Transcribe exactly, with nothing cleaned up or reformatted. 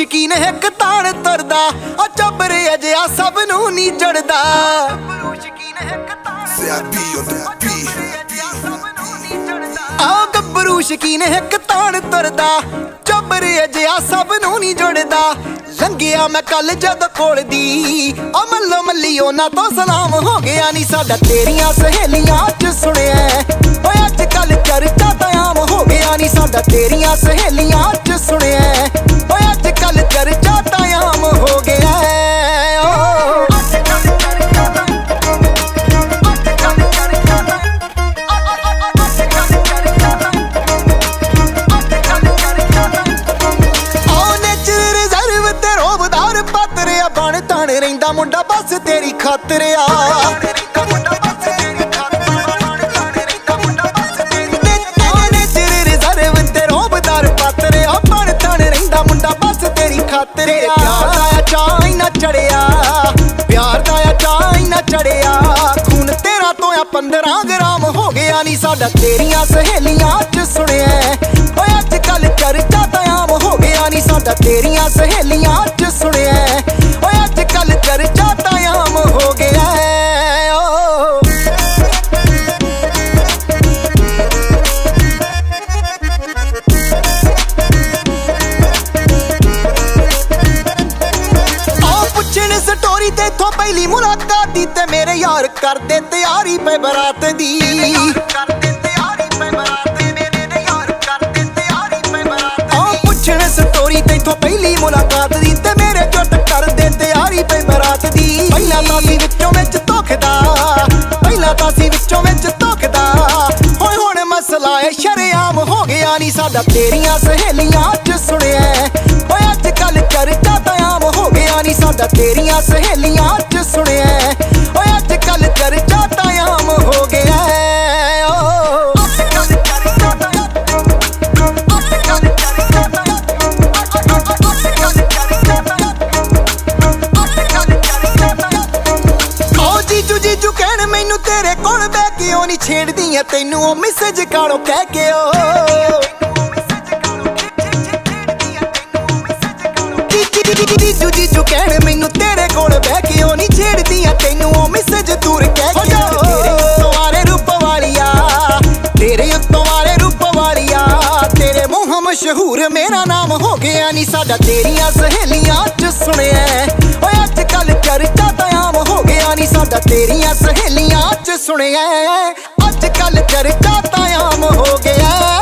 ਸ਼ਕੀਨ ਇੱਕ ਤਾਣ ਤੁਰਦਾ ਆ ਚੱਬਰ ਅਜਿਹਾ ਸਭ ਨੂੰ ਨਹੀਂ ਜੜਦਾ। ਆ ਗੱਭਰੂ ਸ਼ਕੀਨ ਇੱਕ ਤਾਣ ਤੁਰਦਾ ਚੱਬਰ ਅਜਿਹਾ ਸਭ ਨੂੰ ਨਹੀਂ ਜੁੜਦਾ। ਲੰਘਿਆ ਮੈਂ ਕੱਲ ਜਦ ਕੋਲ ਦੀ ਆ ਮੱਲੋ ਮੱਲੀ ਉਹਨਾਂ ਤੋਂ ਸਲਾਮ ਹੋ ਗਿਆ ਨੀ ਸਾਡਾ ਤੇਰੀਆਂ ਸਹੇਲੀਆਂ ਚ ਸੁਣਿਆ ਓਏ ਅੱਜ ਕੱਲ ਚਰਚਾ ਤਾਂ ਆਮ ਹੋ ਗਿਆ ਨੀ ਸਾਡਾ ਤੇਰੀਆਂ ਸਹੇਲੀਆਂ ਚ ਸੁਣਿਆ ਓਏ ਅੱਜ ਕੱਲ ਚਰਚਾ ਤਾਂ ਆਮ ਹੋ ਗਿਆ। ਬਣ ਤਣ ਰਹਿੰਦਾ ਮੁੰਡਾ ਬਸ ਤੇਰੀ ਖਾਤਰ ਆ। ਰਿਜ਼ਰਵ ਤੇ ਰੋਬਦਾਰ ਪਾਤਰ ਆ ਬਣ ਤਣ ਰਹਿੰਦਾ ਮੁੰਡਾ ਬਸ ਤੇਰੀ ਖਾਤਰ ਆ। ਪਿਆਰ ਦਾ ਚਾਅ ਹੀ ਨਾ ਚੜਿਆ ਪਿਆਰ ਦਾ ਚਾਅ ਹੀ ਨਾ ਚੜਿਆ ਖੂਨ ਤੇਰਾ ਤੋਂ ਆ ਪੰਦਰਾਂ ਗ੍ਰਾਮ ਹੋ ਗਿਆ ਨੀ ਸਾਡਾ ਤੇਰੀਆਂ ਸਹੇਲੀਆਂ ਚ ਸੁਣਿਆ ਓਏ ਅੱਜ ਕੱਲ ਚਰਚਾ ਤਾਂ ਆਮ ਹੋ ਗਿਆ ਨੀ ਸਾਡਾ ਤੇਰੀਆਂ ਸਹੇਲੀਆਂ ਚ ਸੁਣਿਆ ਓਏ ਅੱਜ ਕੱਲ ਚਰਚਾ ਤਾਂ ਆਮ ਹੋ ਗਿਆ। ਆ ਪੁੱਛਣ ਸਟੋਰੀ ਤੇ ਇਥੋਂ ਪਹਿਲੀ ਮੁਲਾਕਾਤ ਦੀ ਤੇ ਮੇਰੇ ਯਾਰ ਕਰਦੇ ਤਿਆਰੀ ਪੈ ਬਰਾਤ ਦੀ। ਸਟੋਰੀ ਤੈਥੋਂ ਪਹਿਲੀ ਮੁਲਾਕਾਤ ਦੀ ਤੇ ਮੇਰੇ ਜੁੱਟ ਕਰਦੇ ਤਿਆਰੀ ਪਈ ਬਰਾਤ ਦੀ। ਪਹਿਲਾਂ ਤਾਂ ਸੀ ਵਿੱਚੋਂ ਵਿੱਚ ਧੋਖਦਾ ਪਹਿਲਾਂ ਤਾਂ ਸੀ ਵਿੱਚੋਂ ਵਿੱਚ ਧੋਖਦਾ ਹੋਏ ਹੁਣ ਮਸਲਾ ਏ ਸ਼ਰੇਆਮ ਹੋ ਗਿਆ ਨੀ ਸਾਡਾ ਤੇਰੀਆਂ ਸਹੇਲੀਆਂ ਚ ਸੁਣਿਆ ਓਏ ਅੱਜ ਕੱਲ ਚਰਚਾ ਤਾਂ ਆਮ ਹੋ ਗਿਆ ਨੀ ਸਾਡਾ ਤੇਰੀਆਂ ਸਹੇਲੀਆਂ ਚ ਸੁਣਿਆ ਓਏ ਅੱਜ ਕੱਲ ਚਰਚਾ ਤਾਂ ਆਮ ਹੋ ਗਿਆ। ਜੀਜੂ ਕਹਿਣ ਮੈਨੂੰ ਤੇਰੇ ਕੋਲ ਬਹਿ ਕੇ ਉਹ ਨੀ ਛੇੜਦੀਆਂ ਤੈਨੂੰ ਉਹ ਮੈਸੇਜ ਕਾਲੋਂ ਕਹਿ ਕੇ ਓ ਜੀਜੂ ਜੀਜੂ ਕਹਿਣ ਮੈਨੂੰ ਤੇਰੇ ਕੋਲ ਬਹਿ ਕੇ ਉਹ ਨੀ ਛੇੜਦੀਆਂ ਤੈਨੂੰ ਉਹ ਮੈਸੇਜ ਦੂਰ ਕਹਿ ਕੇ ਤੇਰੇ ਉੱਤੋਂ ਵਾਲੇ ਰੂਪ ਵਾਲੀਆ ਤੇਰੇ ਉੱਤੋਂ ਵਾਲੇ ਰੂਪ ਵਾਲੀਆ ਤੇਰੇ ਮੂੰਹ ਮਸ਼ਹੂਰ ਮੇਰਾ ਨਾਮ ਹੋ ਗਿਆ ਨੀ ਸਾਡਾ ਤੇਰੀਆਂ ਸਹੇਲੀਆਂ ਚ ਸੁਣਿਆ ਓਏ ਅੱਜ ਕੱਲ ਚਰਚਾ ਤਾਂ ਆਮ ਹੋ ਗਿਆ ਨੀ ਸਾਡਾ ਤੇਰੀਆਂ ਸਹੇਲੀਆਂ ਚ ਸੁਣਿਆ ਅੱਜ ਕੱਲ ਚਰਚਾ ਤਾਂ ਆਮ ਹੋ ਗਿਆ।